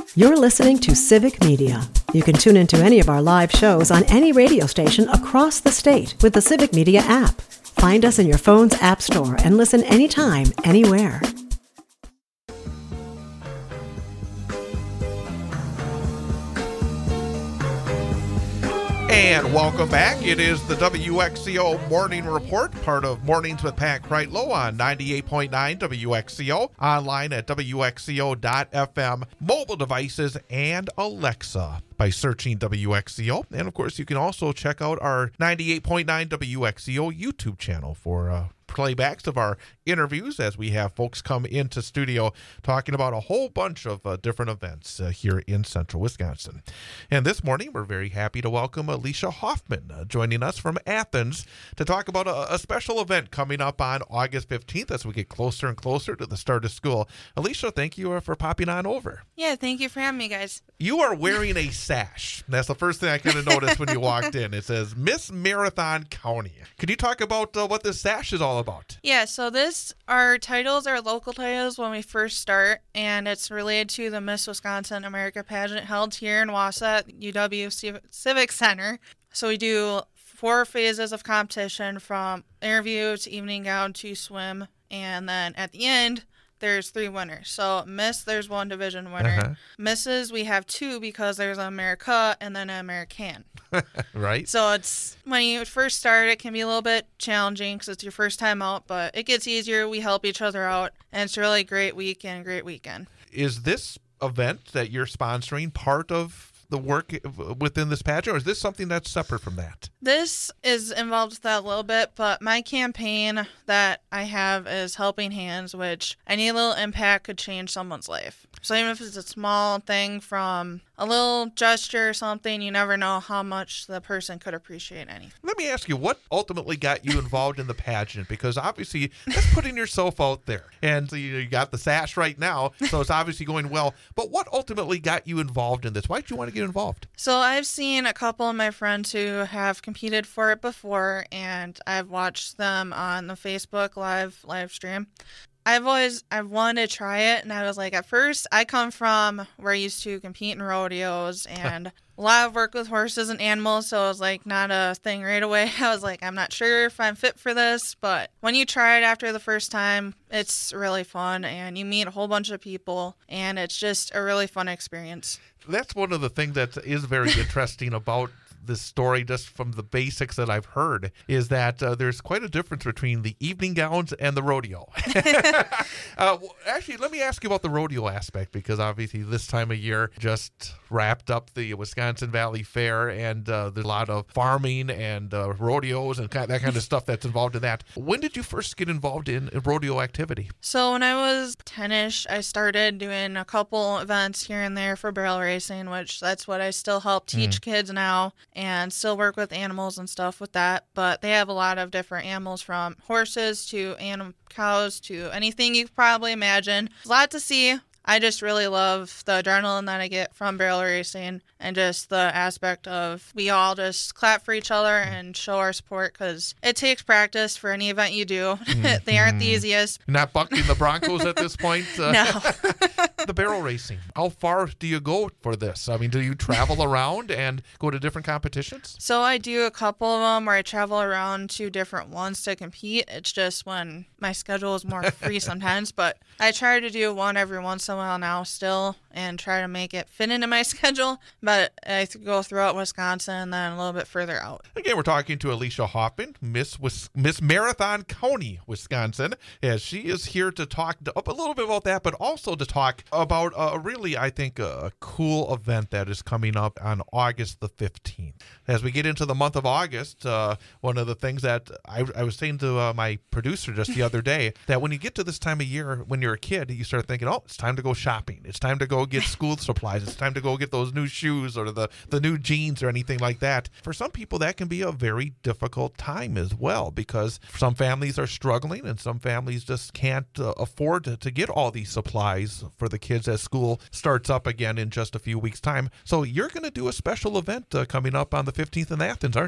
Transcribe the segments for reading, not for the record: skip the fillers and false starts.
You're listening to Civic Media. You can tune into any of our live shows on any radio station across the state with the Civic Media app. Find us in your phone's app store and listen anytime, anywhere. And welcome back. It is the WXCO Morning Report, part of Mornings with Pat Kreitlow on 98.9 WXCO, online at WXCO.FM, mobile devices, and Alexa by searching WXCO. And, of course, you can also check out our 98.9 WXCO YouTube channel for playbacks of our interviews as we have folks come into studio talking about a whole bunch of different events here in central Wisconsin. And this morning, we're very happy to welcome Alicia Hoffman joining us from Athens to talk about a special event coming up on August 15th as we get closer and closer to the start of school. Alicia, thank you for popping on over. Yeah, thank you for having me, guys. You are wearing a sash. That's the first thing I kind of noticed when you walked in. It says Miss Marathon County. Could you talk about what this sash is all about? Yeah, so our titles are local titles when we first start, and it's related to the Miss Wisconsin America pageant held here in Wausau at UW Civic Center. So we do 4 phases of competition, from interview to evening gown to swim, and then at the end, there's 3 winners. So Miss, there's 1 division winner. Misses, we have 2 because there's an America and then an American. Right. So it's, when you first start, it can be a little bit challenging because it's your first time out, but it gets easier. We help each other out, and it's a really great week and great weekend. Is this event that you're sponsoring part of the work within this pageant, or is this something that's separate from that? This is involved with that a little bit, but my campaign that I have is Helping Hands, which any little impact could change someone's life. So even if it's a small thing, from a little gesture or something, you never know how much the person could appreciate anything. Let me ask you, what ultimately got you involved in the pageant? Because obviously that's putting yourself out there. And you got the sash right now, so it's obviously going well. But what ultimately got you involved in this? Why did you want to get involved? So I've seen a couple of my friends who have competed for it before, and I've watched them on the Facebook live stream. I've wanted to try it, and I was like, at first, I come from where I used to compete in rodeos and a lot of work with horses and animals, so it was like not a thing right away. I was like, I'm not sure if I'm fit for this, but when you try it after the first time, it's really fun, and you meet a whole bunch of people, and it's just a really fun experience. That's one of the things that is very interesting about this story, just from the basics that I've heard, is that there's quite a difference between the evening gowns and the rodeo. Actually, let me ask you about the rodeo aspect, because obviously this time of year just wrapped up the Wisconsin Valley Fair, and there's a lot of farming and rodeos and that kind of stuff that's involved in that. When did you first get involved in rodeo activity? So when I was 10-ish, I started doing a couple events here and there for barrel racing, which that's what I still help teach kids now, and still work with animals and stuff with that. But they have a lot of different animals, from horses to cows to anything you could probably imagine. A lot to see. I just really love the adrenaline that I get from barrel racing, and just the aspect of we all just clap for each other and show our support, because it takes practice for any event you do. They aren't the easiest. You're not bucking the Broncos at this point? No. The barrel racing, how far do you go for this? I mean, do you travel around and go to different competitions? So I do a couple of them where I travel around to different ones to compete. It's just when my schedule is more free sometimes, but I try to do one every once in a while now still, and try to make it fit into my schedule. But I go throughout Wisconsin and then a little bit further out. Again, we're talking to Alicia Hoffman, Miss Marathon County, Wisconsin, as she is here to talk a little bit about that, but also to talk about really, I think, a cool event that is coming up on August the 15th. As we get into the month of August, one of the things that I was saying to my producer just the other day, that when you get to this time of year, when you're a kid, you start thinking, oh, it's time to go shopping. It's time to go get school supplies. It's time to go get those new shoes or the new jeans or anything like that. For some people, that can be a very difficult time as well, because some families are struggling and some families just can't afford to get all these supplies for the kids as school starts up again in just a few weeks' time. So you're going to do a special event coming up on the 15th in Athens, aren't you?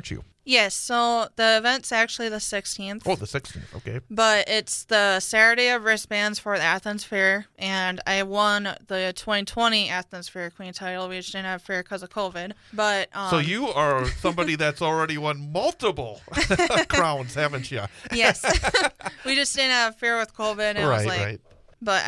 Yes, so the event's actually the 16th. Oh, the 16th, okay. But it's the Saturday of wristbands for the Athens Fair, and I won the 2020 Athens Fair Queen title. We just didn't have fair because of COVID. But so you are somebody that's already won multiple crowns, haven't you? Yes. We just didn't have fair with COVID, and I was like, right. But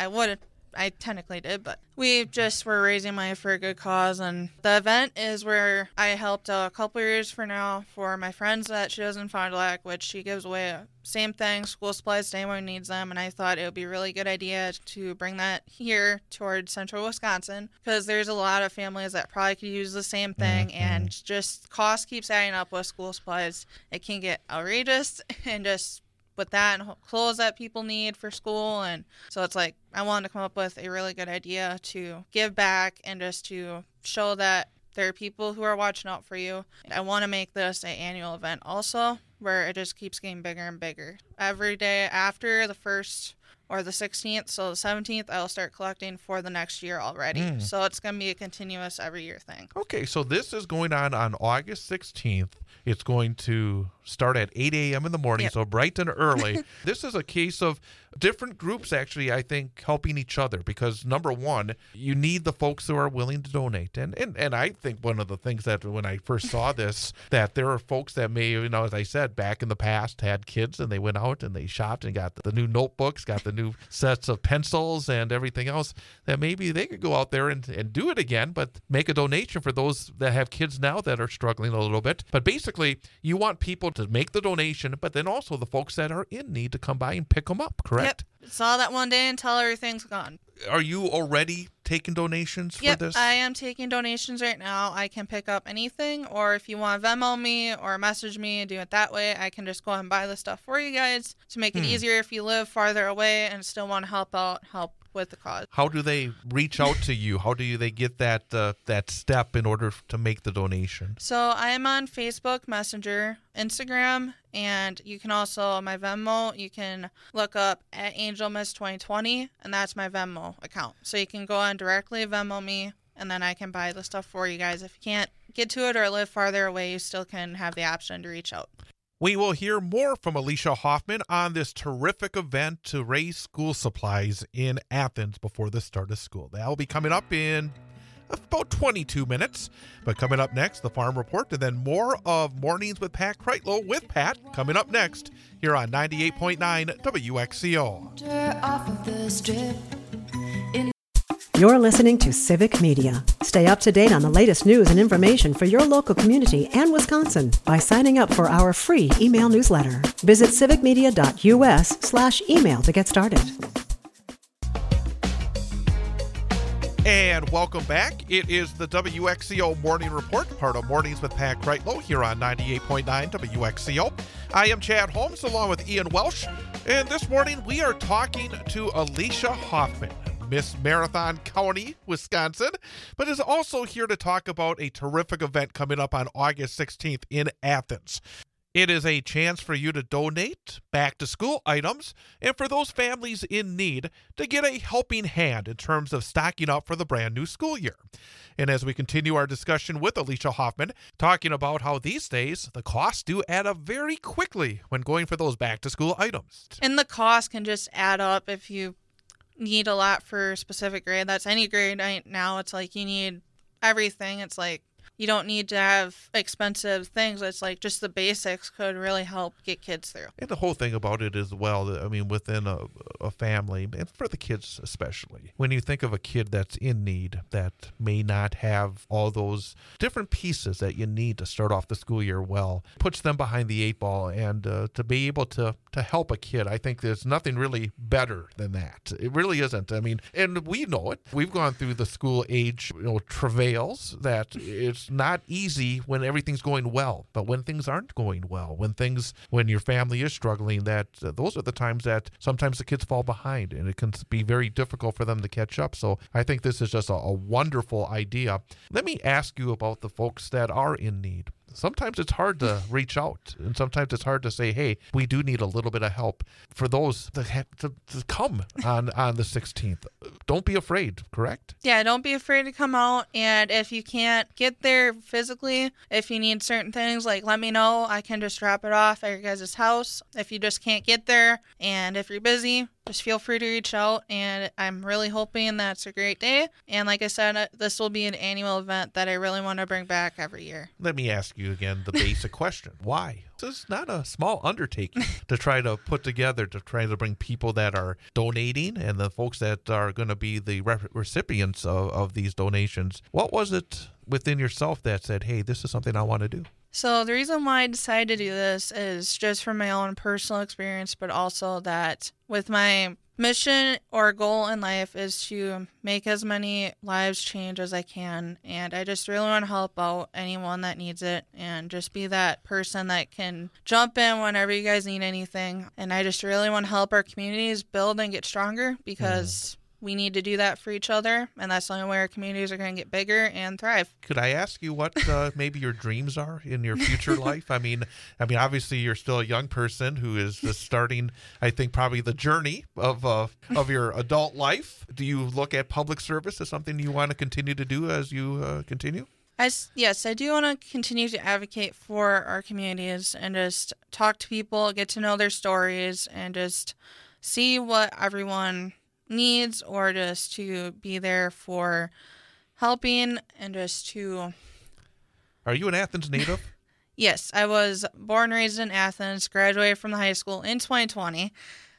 I technically did, but we just were raising money for a good cause. And the event is where I helped a couple years for now for my friends that she does in Fond du Lac, which she gives away same thing, school supplies to anyone who needs them. And I thought it would be a really good idea to bring that here towards central Wisconsin, because there's a lot of families that probably could use the same thing. And just cost keeps adding up with school supplies. It can get outrageous, and just with that and clothes that people need for school. And so it's like I wanted to come up with a really good idea to give back and just to show that there are people who are watching out for you. I want to make this an annual event also, where it just keeps getting bigger and bigger. Every day after the 1st or the 16th, so the 17th, I'll start collecting for the next year already. So it's going to be a continuous every year thing. Okay, so this is going on August 16th. It's going to start at 8 a.m. in the morning, so bright and early. This is a case of different groups, actually, I think, helping each other, because, number one, you need the folks who are willing to donate. And I think one of the things that when I first saw this, that there are folks that may, as I said, back in the past had kids, and they went out and they shopped and got the new notebooks, got the new sets of pencils and everything else, that maybe they could go out there and do it again, but make a donation for those that have kids now that are struggling a little bit. But basically, you want people to make the donation, but then also the folks that are in need to come by and pick them up, correct? Yep. Saw that one day until everything's gone. Are you already taking donations for this? I am taking donations right now. I can pick up anything, or if you want to Venmo me or message me and do it that way, I can just go ahead and buy the stuff for you guys to make it easier if you live farther away and still want to help with the cause. How do they reach out to you? How do they get that step in order to make the donation? So I am on Facebook Messenger, Instagram, and you can also, my Venmo, you can look up at Angel Miss 2020, and that's my Venmo account. So you can go on directly Venmo me, and then I can buy the stuff for you guys. If you can't get to it or live farther away, you still can have the option to reach out. We will hear more from Alicia Hoffman on this terrific event to raise school supplies in Athens before the start of school. That will be coming up in about 22 minutes. But coming up next, the Farm Report, and then more of Mornings with Pat Kreitlow with Pat coming up next here on 98.9 WXCO. Off of the strip. You're listening to Civic Media. Stay up to date on the latest news and information for your local community and Wisconsin by signing up for our free email newsletter. Visit civicmedia.us/email to get started. And welcome back. It is the WXCO Morning Report, part of Mornings with Pat Kreitlow here on 98.9 WXCO. I am Chad Holmes along with Ian Welsh, and this morning we are talking to Alicia Hoffman, Miss Marathon County, Wisconsin, but is also here to talk about a terrific event coming up on August 16th in Athens. It is a chance for you to donate back-to-school items and for those families in need to get a helping hand in terms of stocking up for the brand new school year. And as we continue our discussion with Alicia Hoffman, talking about how these days the costs do add up very quickly when going for those back-to-school items. And the cost can just add up if you need a lot for a specific grade. That's any grade right now. It's like you need everything. It's like you don't need to have expensive things. It's like just the basics could really help get kids through. And the whole thing about it as well, I mean, within a family, and for the kids especially, when you think of a kid that's in need, that may not have all those different pieces that you need to start off the school year well, puts them behind the eight ball, and to be able to help a kid, I think there's nothing really better than that. It really isn't. I mean, and we know it. We've gone through the school age, travails, that it's not easy when everything's going well, but when things aren't going well, when your family is struggling, that those are the times that sometimes the kids fall behind, and it can be very difficult for them to catch up. So I think this is just a wonderful idea. Let me ask you about the folks that are in need. sometimes it's hard to reach out, and sometimes it's hard to say, hey, we do need a little bit of help for those that have to come on the 16th. Don't be afraid, correct? Yeah, don't be afraid to come out. And if you can't get there physically, if you need certain things, like let me know. I can just drop it off at your guys' house if you just can't get there. And if you're busy, just feel free to reach out. And I'm really hoping that's a great day. And like I said, this will be an annual event that I really want to bring back every year. Let me ask you again the basic question. Why? This is not a small undertaking to try to put together, to try to bring people that are donating and the folks that are going to be the recipients of these donations. What was it within yourself that said, hey, this is something I want to do? So the reason why I decided to do this is just from my own personal experience, but also that with my mission or goal in life is to make as many lives change as I can. And I just really want to help out anyone that needs it and just be that person that can jump in whenever you guys need anything. And I just really want to help our communities build and get stronger because we need to do that for each other, and that's the only way our communities are going to get bigger and thrive. Could I ask you what maybe your dreams are in your future life? I mean, obviously you're still a young person who is just starting, I think, probably the journey of your adult life. Do you look at public service as something you want to continue to do as you continue? Yes, I do want to continue to advocate for our communities and just talk to people, get to know their stories, and just see what everyone needs, or just to be there for helping and just to... Are you an Athens native? Yes, I was born and raised in Athens, graduated from the high school in 2020,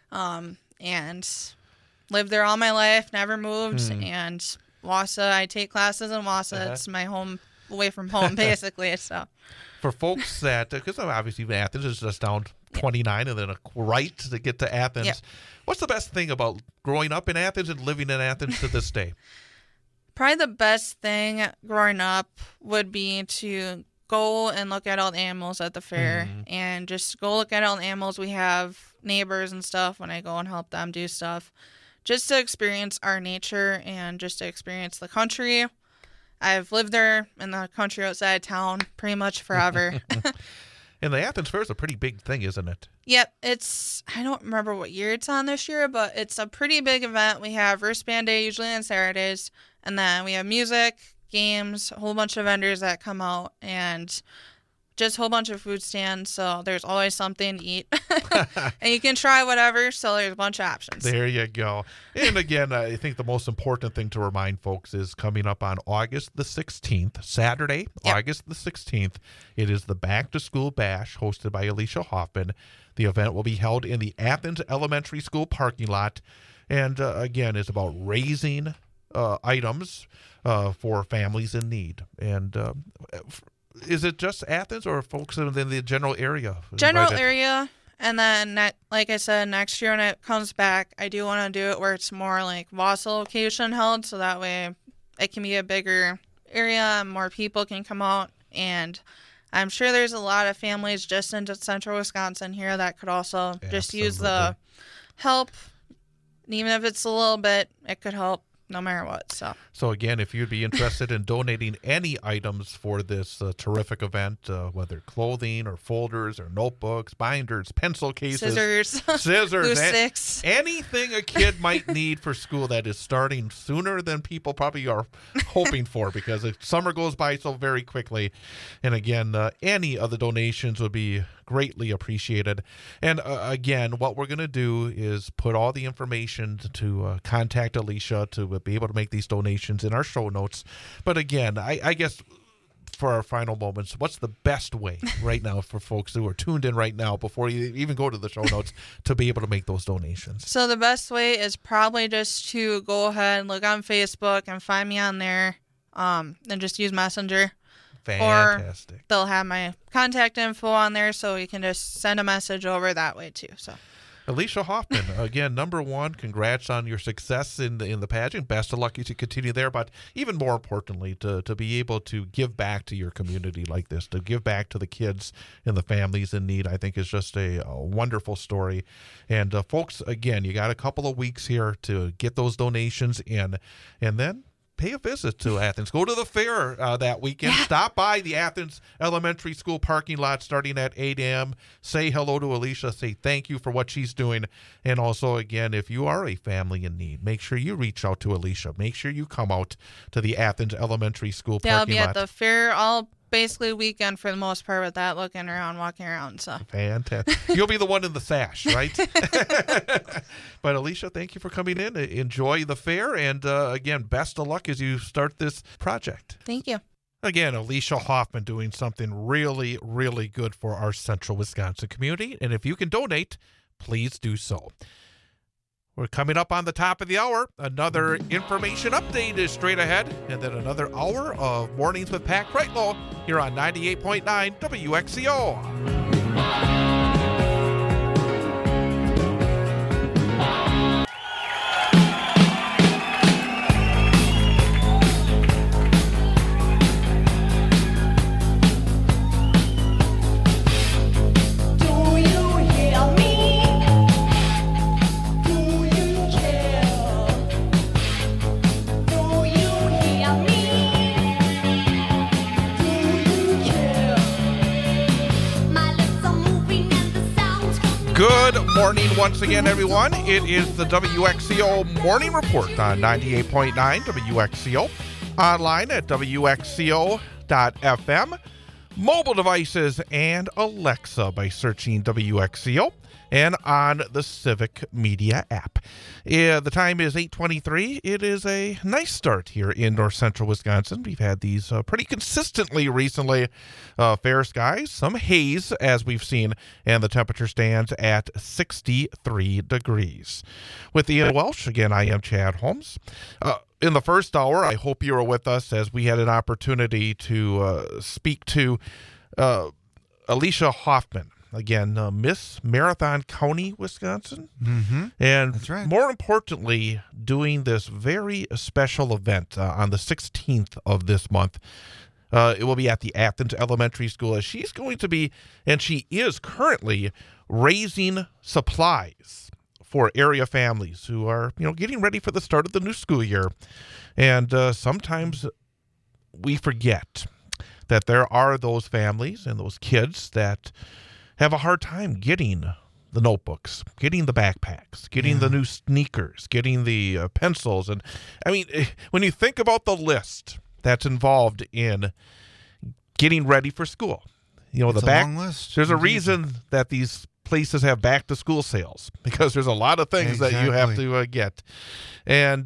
and lived there all my life, never moved, and Wausau, I take classes in Wausau. It's my home, away from home, basically, so... For folks that, because obviously Athens is just down 29 and then a right to get to Athens. Yep. What's the best thing about growing up in Athens and living in Athens to this day? Probably the best thing growing up would be to go and look at all the animals at the fair and just go look at all the animals. We have neighbors and stuff when I go and help them do stuff, just to experience our nature and just to experience the country. I've lived there in the country outside of town pretty much forever. And the Athens Fair is a pretty big thing, isn't it? Yep. I don't remember what year it's on this year, but it's a pretty big event. We have wristband day usually on Saturdays, and then we have music, games, a whole bunch of vendors that come out, and just a whole bunch of food stands, so there's always something to eat. And you can try whatever, so there's a bunch of options. There you go. And again, I think the most important thing to remind folks is coming up on August the 16th, Saturday, August the 16th. It is the Back to School Bash hosted by Alicia Hoffman. The event will be held in the Athens Elementary School parking lot. And again, it's about raising items for families in need. And is it just Athens or folks in the general area? General area. And then, like I said, next year when it comes back, I do want to do it where it's more like Wausau location held, so that way it can be a bigger area and more people can come out. And I'm sure there's a lot of families just in central Wisconsin here that could also just use the help. Even if it's a little bit, it could help no matter what. So again, if you'd be interested in donating any items for this terrific event, whether clothing or folders or notebooks, binders, pencil cases, scissors, glue sticks, anything a kid might need for school that is starting sooner than people probably are hoping for, because summer goes by so very quickly. And again, any of the donations would be greatly appreciated. And again, what we're going to do is put all the information to contact Alicia to be able to make these donations in our show notes. But again, I guess for our final moments, what's the best way right now for folks who are tuned in right now before you even go to the show notes to be able to make those donations? So the best way is probably just to go ahead and look on Facebook and find me on there, and just use Messenger. Fantastic. Or they'll have my contact info on there, so you can just send a message over that way too. So, Alicia Hoffman, again, number one, congrats on your success in the pageant. Best of luck as you continue there. But even more importantly, to be able to give back to your community like this, to give back to the kids and the families in need, I think is just a wonderful story. And folks, again, you got a couple of weeks here to get those donations in, and then pay a visit to Athens. Go to the fair that weekend. Yeah. Stop by the Athens Elementary School parking lot starting at 8 a.m. Say hello to Alicia. Say thank you for what she's doing. And also, again, if you are a family in need, make sure you reach out to Alicia. Make sure you come out to the Athens Elementary School Yeah, I'll parking be lot. at the fair all basically weekend for the most part with that, looking around, walking around. So Fantastic. You'll be the one in the sash, right? But Alicia, thank you for coming in. Enjoy the fair. And again, best of luck as you start this project. thank you. Again, Alicia Hoffman doing something really, really good for our central Wisconsin community. And if you can donate, please do so. We're coming up on the top of the hour. Another information update is straight ahead. And then another hour of Mornings with Pat Kreitlow here on 98.9 WXCO. Good morning once again, everyone. It is the WXCO Morning Report on 98.9 WXCO. Online at WXCO.FM. Mobile devices and Alexa by searching WXCO. And on the Civic Media app. The time is 8:23. It is a nice start here in north central Wisconsin. We've had these pretty consistently recently. Fair skies, some haze as we've seen, and the temperature stands at 63 degrees. With Ian Welsh, again, I am Chad Holmes. In the first hour, I hope you were with us as we had an opportunity to speak to Alicia Hoffman. Again, Miss Marathon County, Wisconsin. Mm-hmm. And That's right. More importantly, doing this very special event on the 16th of this month. It will be at the Athens Elementary School as she's going to be, and she is currently raising supplies for area families who are, getting ready for the start of the new school year. And sometimes we forget that there are those families and those kids that have a hard time getting the notebooks, getting the backpacks, getting the new sneakers, getting the pencils. And I mean, when you think about the list that's involved in getting ready for school, It's a long list. There's a Indeed. reason that these places have back to school sales, because there's a lot of things that you have to get. And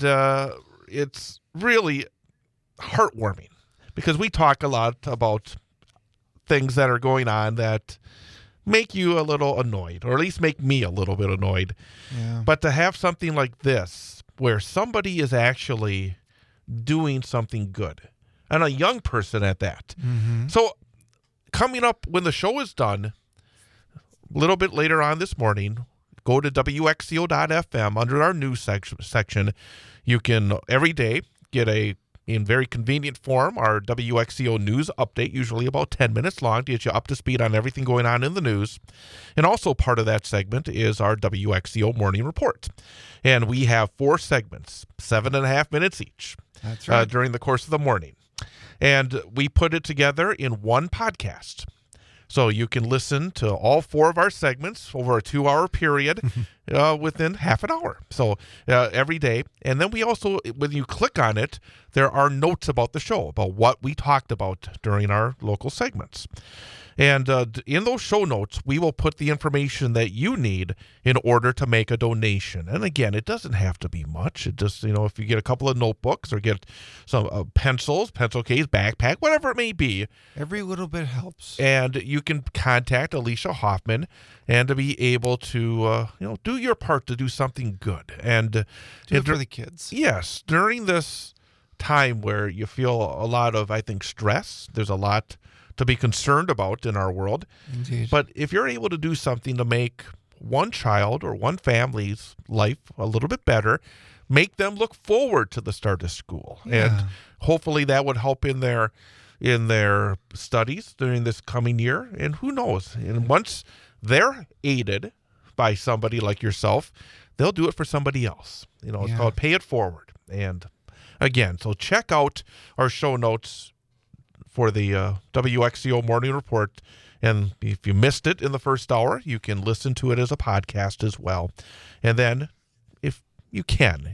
it's really heartwarming because we talk a lot about things that are going on that make you a little annoyed, or at least make me a little bit annoyed. Yeah. But to have something like this, where somebody is actually doing something good, and a young person at that. Mm-hmm. So coming up when the show is done, a little bit later on this morning, go to WXCO.FM under our news section. You can every day get in very convenient form, our WXCO news update, usually about 10 minutes long, to get you up to speed on everything going on in the news. And also part of that segment is our WXCO morning report. And we have 4 segments, 7.5 minutes each. That's right. During the course of the morning. And we put it together in one podcast. So you can listen to all 4 of our segments over a 2-hour period within half an hour. So every day. And then we also, when you click on it, there are notes about the show, about what we talked about during our local segments. And in those show notes, we will put the information that you need in order to make a donation. And again, it doesn't have to be much. It just, if you get a couple of notebooks or get some pencils, pencil case, backpack, whatever it may be. Every little bit helps. And you can contact Alicia Hoffman and to be able to, do your part to do something good. And Do it for the kids. Yes, during this time where you feel a lot of, I think, stress, there's a lot to be concerned about in our world. Indeed. But if you're able to do something to make one child or one family's life a little bit better, make them look forward to the start of school. Yeah. And hopefully that would help in their studies during this coming year. And who knows? And once they're aided by somebody like yourself, they'll do it for somebody else. It's called pay it forward. And again. So check out our show notes for the WXCO Morning Report. And if you missed it in the first hour, you can listen to it as a podcast as well. And then if you can,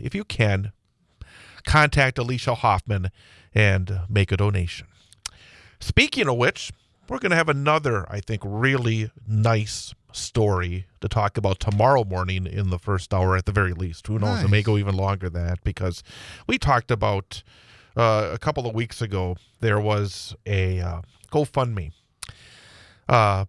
contact Alicia Hoffman and make a donation. Speaking of which, we're going to have another, I think, really nice story to talk about tomorrow morning in the first hour at the very least. Who knows? Nice. It may go even longer than that, because we talked about a couple of weeks ago, there was a GoFundMe for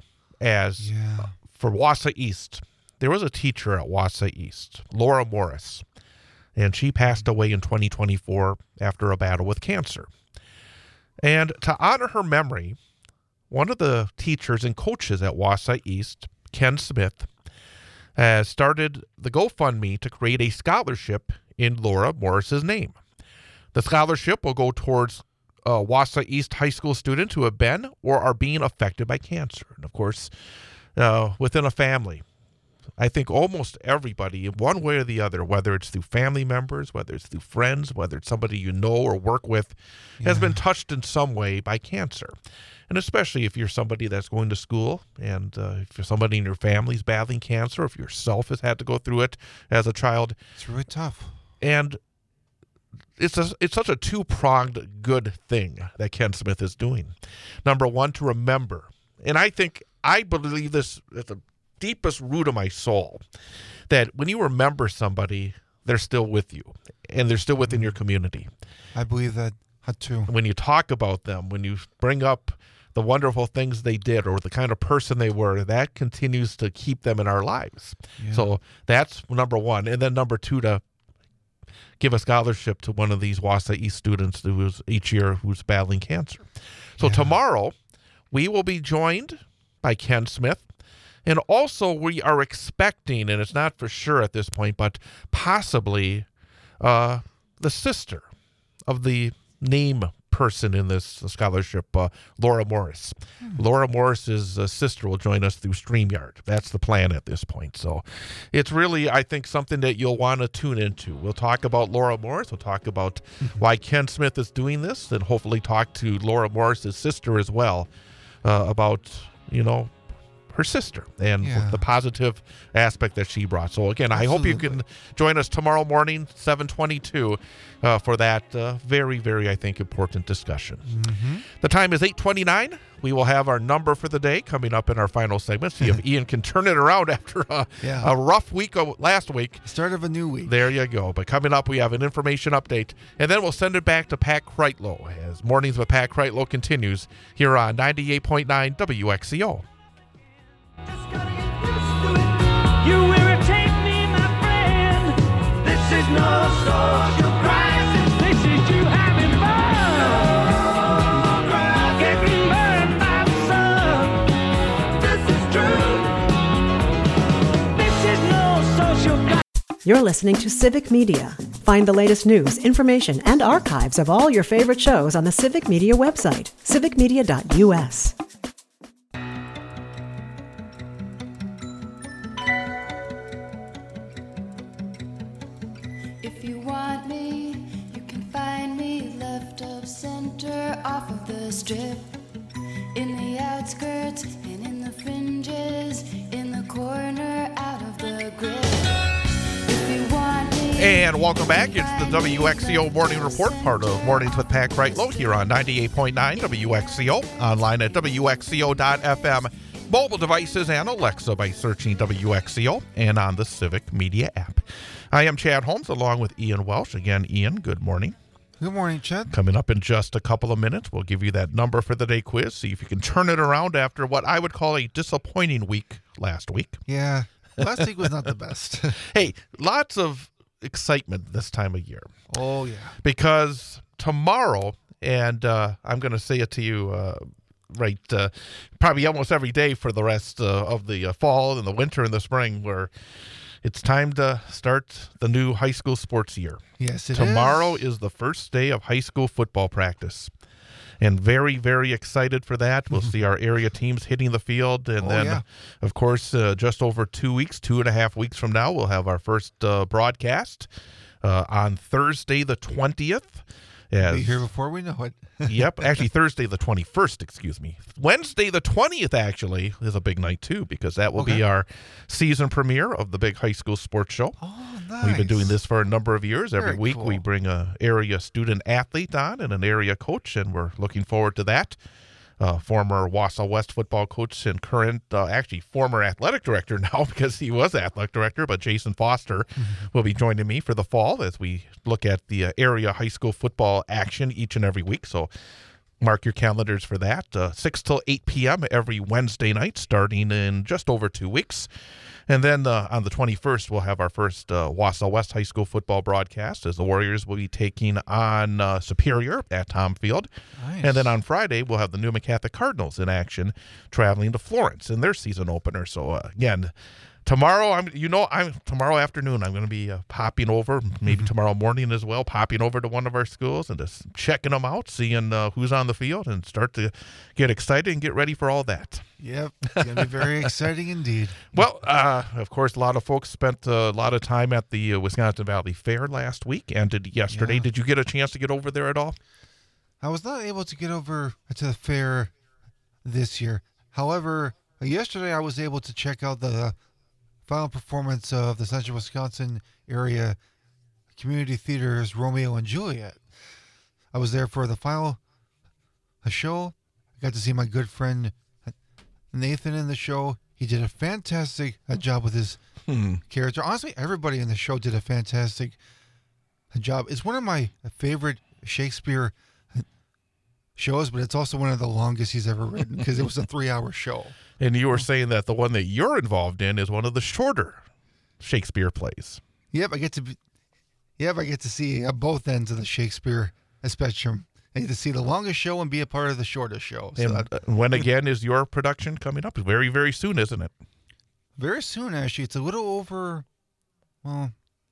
Wausau East. There was a teacher at Wausau East, Laura Morris, and she passed away in 2024 after a battle with cancer. And to honor her memory, one of the teachers and coaches at Wausau East, Ken Smith, has started the GoFundMe to create a scholarship in Laura Morris's name. The scholarship will go towards Wausau East high school students who have been or are being affected by cancer. And, of course, within a family, I think almost everybody, in one way or the other, whether it's through family members, whether it's through friends, whether it's somebody you know or work with, has been touched in some way by cancer. And especially if you're somebody that's going to school, and if you're somebody in your family's battling cancer, if yourself has had to go through it as a child. It's really tough. And it's such a two-pronged good thing that Ken Smith is doing. Number one, to remember. And I believe this at the deepest root of my soul, that when you remember somebody, they're still with you, and they're still within your community. I believe that too. When you talk about them, when you bring up the wonderful things they did or the kind of person they were, that continues to keep them in our lives. Yeah. So that's number one. And then number two, to give a scholarship to one of these Wausau East students who's battling cancer. So tomorrow, we will be joined by Ken Smith. And also we are expecting, and it's not for sure at this point, but possibly the sister of the name person in this scholarship, Laura Morris. Laura Morris's sister will join us through StreamYard. That's the plan at this point. So it's really, I think, something that you'll want to tune into. We'll talk about Laura Morris. We'll talk about why Ken Smith is doing this, and hopefully talk to Laura Morris's sister as well about, her sister and the positive aspect that she brought. So again, I hope you can join us tomorrow morning, 7:22, for that very, very, I think, important discussion. Mm-hmm. The time is 8:29. We will have our number for the day coming up in our final segment. See if Ian can turn it around after a rough week last week. Start of a new week. There you go. But coming up, we have an information update, and then we'll send it back to Pat Kreitlow as Mornings with Pat Kreitlow continues here on 98.9 WXCO. You irritate me, my friend. This is no social crisis. This is you having fun. Getting burned by the sun. This is true. This is no social crisis. You're listening to Civic Media. Find the latest news, information, and archives of all your favorite shows on the Civic Media website, civicmedia.us. Off of the strip, in the outskirts and in the fringes, in the corner, out of the grip. If you want me, and welcome back. It's the WXCO Morning Report, part of Mornings with Pat Kreitlow here on 98.9 WXCO, online at WXCO.FM, mobile devices and Alexa by searching WXCO, and on the Civic Media app. I am Chad Holmes along with Ian Welsh. Again, Ian, good morning. Good morning, Chad. Coming up in just a couple of minutes, we'll give you that number for the day quiz. See if you can turn it around after what I would call a disappointing week last week. Yeah, last week was not the best. Hey, lots of excitement this time of year. Oh, yeah. Because tomorrow, and I'm going to say it to you probably almost every day for the rest of the fall and the winter and the spring, where it's time to start the new high school sports year. Yes, it is. Tomorrow is the first day of high school football practice. And very, very excited for that. We'll see our area teams hitting the field. And of course, just over 2.5 weeks from now, we'll have our first broadcast on Thursday the 20th. Be here before we know it. Yep, actually Thursday the 21st, excuse me. Wednesday the 20th actually is a big night too, because that will be our season premiere of the big high school sports show. Oh, nice. We've been doing this for a number of years. Every Very week cool. we bring an area student athlete on and an area coach, and we're looking forward to that. Former Wausau West football coach and current, actually former athletic director now, because he was athletic director, but Jason Foster will be joining me for the fall as we look at the area high school football action each and every week. So mark your calendars for that. 6 till 8 p.m. every Wednesday night, starting in just over 2 weeks. And then on the 21st, we'll have our first Wausau West High School football broadcast as the Warriors will be taking on Superior at Tom Field. Nice. And then on Friday, we'll have the Newman Catholic Cardinals in action traveling to Florence in their season opener. So, again, tomorrow, tomorrow afternoon, I'm going to be popping over, maybe tomorrow morning as well, popping over to one of our schools and just checking them out, seeing who's on the field, and start to get excited and get ready for all that. Yep, it's going to be very exciting indeed. Well, of course, a lot of folks spent a lot of time at the Wisconsin Valley Fair last week and yesterday. Yeah. Did you get a chance to get over there at all? I was not able to get over to the fair this year. However, yesterday I was able to check out the final performance of the Central Wisconsin area community theater's Romeo and Juliet. I was there for the final show. I got to see my good friend Nathan in the show. He did a fantastic job with his character. Honestly, everybody in the show did a fantastic job. It's one of my favorite Shakespeare shows, but it's also one of the longest he's ever written because it was a 3-hour show. And you were saying that the one that you're involved in is one of the shorter Shakespeare plays. Yep, I get to see both ends of the Shakespeare spectrum. I get to see the longest show and be a part of the shortest show. So And when again is your production coming up? Very, very soon, isn't it? very soon, actually. It's a little over, well,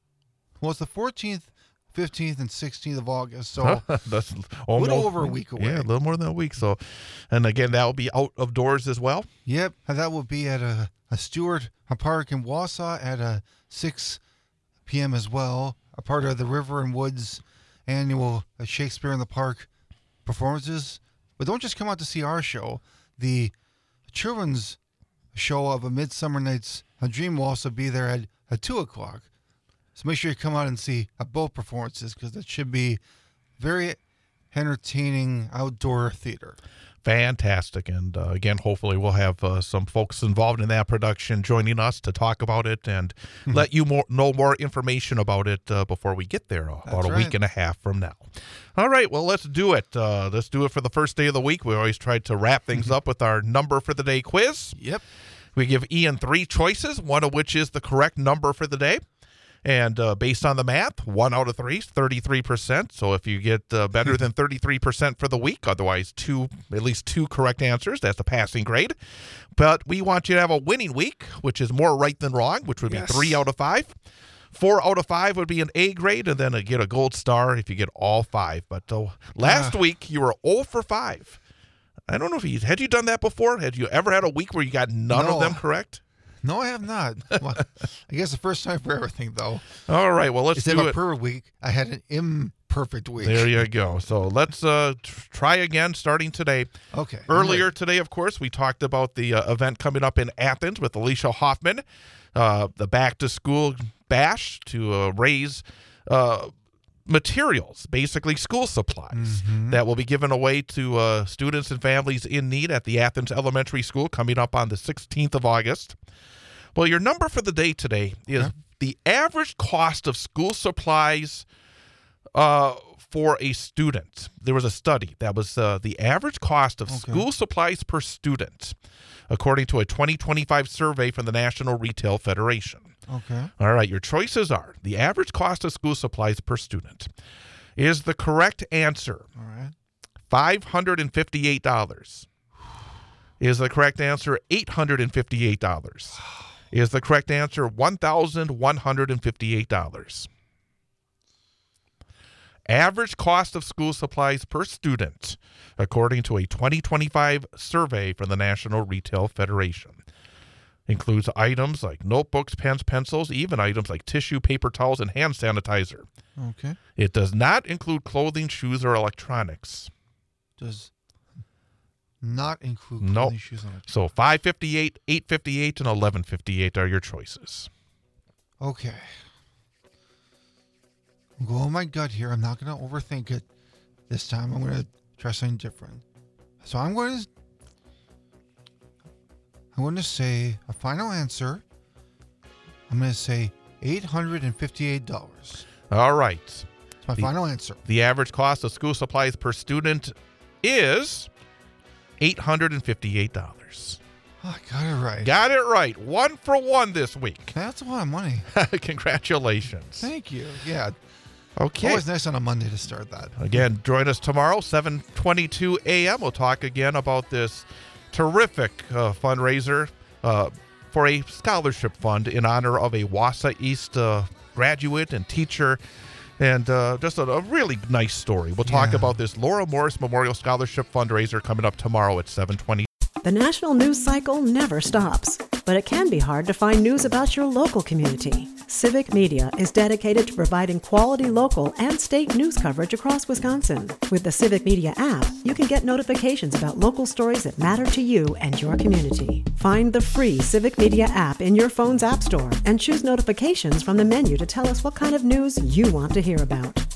it's the 14th, 15th, and 16th of August. So That's a almost, little over a week away. Yeah, a little more than a week. So, and again, that will be out of doors as well. Yep, and that will be at a Stewart Park in Wausau at 6 p.m. as well. A part of the River and Woods annual Shakespeare in the Park performances. But don't just come out to see our show. The children's show of A Midsummer Night's Dream will also be there at 2 o'clock. So make sure you come out and see both performances, because that should be very entertaining outdoor theater. Fantastic. And again, hopefully we'll have some folks involved in that production joining us to talk about it and let you know more information about it before we get there about a week and a half from now. All right, well, let's do it. Let's do it for the first day of the week. We always try to wrap things up with our number for the day quiz. Yep. We give Ian 3 choices, one of which is the correct number for the day. And based on the math, 1 out of 3 is 33%. So if you get better than 33% for the week, otherwise at least two correct answers, that's a passing grade. But we want you to have a winning week, which is more right than wrong, which would be 3 out of 5. 4 out of 5 would be an A grade, and then get a gold star if you get all 5. But last week, you were 0 for 5. I don't know if had you done that before? Had you ever had a week where you got none of them correct? No, I have not. Well, I guess the first time for everything, though. All right, well, let's Instead do of a it. perfect week, I had an imperfect week. There you go. So let's try again starting today. Okay. Earlier today, of course, we talked about the event coming up in Athens with Alicia Hoffman, the back-to-school bash to raise materials, basically school supplies, that will be given away to students and families in need at the Athens Elementary School coming up on the 16th of August. Well, your number for the day today is the average cost of school supplies for a student. There was a study that was the average cost of school supplies per student, according to a 2025 survey from the National Retail Federation. Okay. All right, your choices are the average cost of school supplies per student. Is the correct answer All right. $558? Is the correct answer $858? Is the correct answer $1,158? Average cost of school supplies per student, according to a 2025 survey from the National Retail Federation. Includes items like notebooks, pens, pencils, even items like tissue, paper towels, and hand sanitizer. Okay. It does not include clothing, shoes, or electronics. Does not include Nope. clothing, shoes, and So $5.58, $8.58, and $11.58 are your choices. Okay. I'm going with my gut here. I'm not going to overthink it this time. I'm going to try something different. So I'm going to say a final answer. I'm going to say $858. All right. It's my final answer. The average cost of school supplies per student is $858. Oh, I got it right. Got it right. 1 for 1 this week. That's a lot of money. Congratulations. Thank you. Yeah. Okay. Always nice on a Monday to start that. Again, join us tomorrow, 7:22 a.m. We'll talk again about this terrific fundraiser for a scholarship fund in honor of a Wausau East graduate and teacher. And just a really nice story. We'll talk about this Laura Morris Memorial Scholarship fundraiser coming up tomorrow at 7:20. The national news cycle never stops, but it can be hard to find news about your local community. Civic Media is dedicated to providing quality local and state news coverage across Wisconsin. With the Civic Media app, you can get notifications about local stories that matter to you and your community. Find the free Civic Media app in your phone's app store and choose notifications from the menu to tell us what kind of news you want to hear about.